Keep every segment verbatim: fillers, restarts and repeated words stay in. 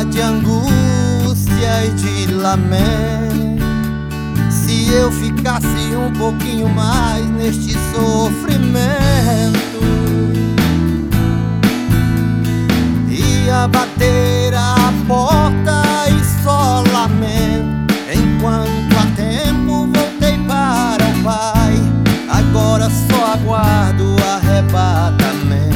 mar de angústia e de lamento. Se eu ficasse um pouquinho mais neste sofrimento, ia bater a porta e só lamento. Enquanto há tempo voltei para o Pai, agora só aguardo o arrebatamento.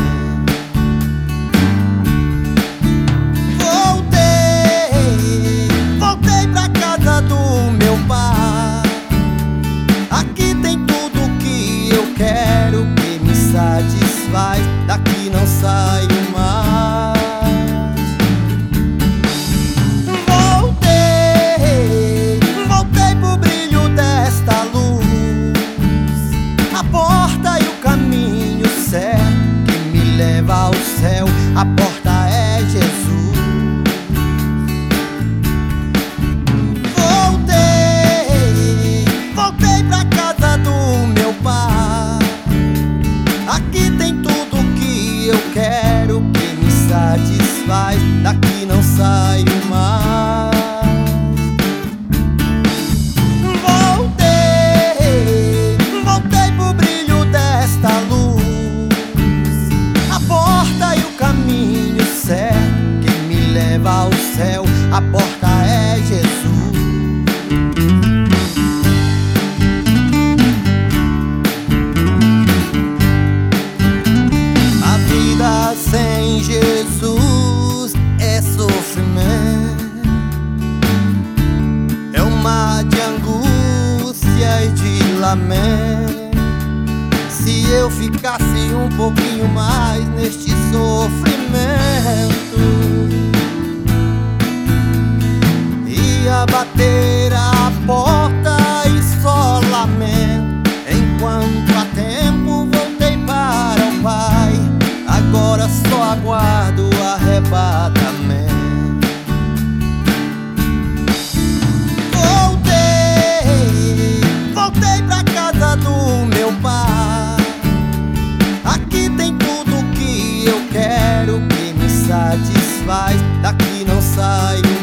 Voltei, voltei pra casa do meu Pai. Aqui tem tudo que eu quero, que me satisfaz. Daqui não saio mais. Voltei, voltei pro brilho desta luz. A porta e o caminho certo que me leva ao céu. A porta é Jesus. Voltei, voltei pra casa do meu Pai. Aqui tem tudo que eu quero, que me satisfaz. Daqui não saio mais. Voltei, voltei pro brilho desta luz. A porta e o caminho certo que me leva ao céu. A porta é Jesus. A vida sem Jesus é sofrimento, é um mar de angústia e de lamento. Se eu ficasse um pouquinho mais neste sofrimento, ia bater a porta e só lamento. Enquanto há tempo voltei para o Pai, agora só aguardo o arrebatamento. Voltei, voltei pra casa do meu Pai. Aqui tem tudo que eu quero, que me satisfaz. Daqui não saio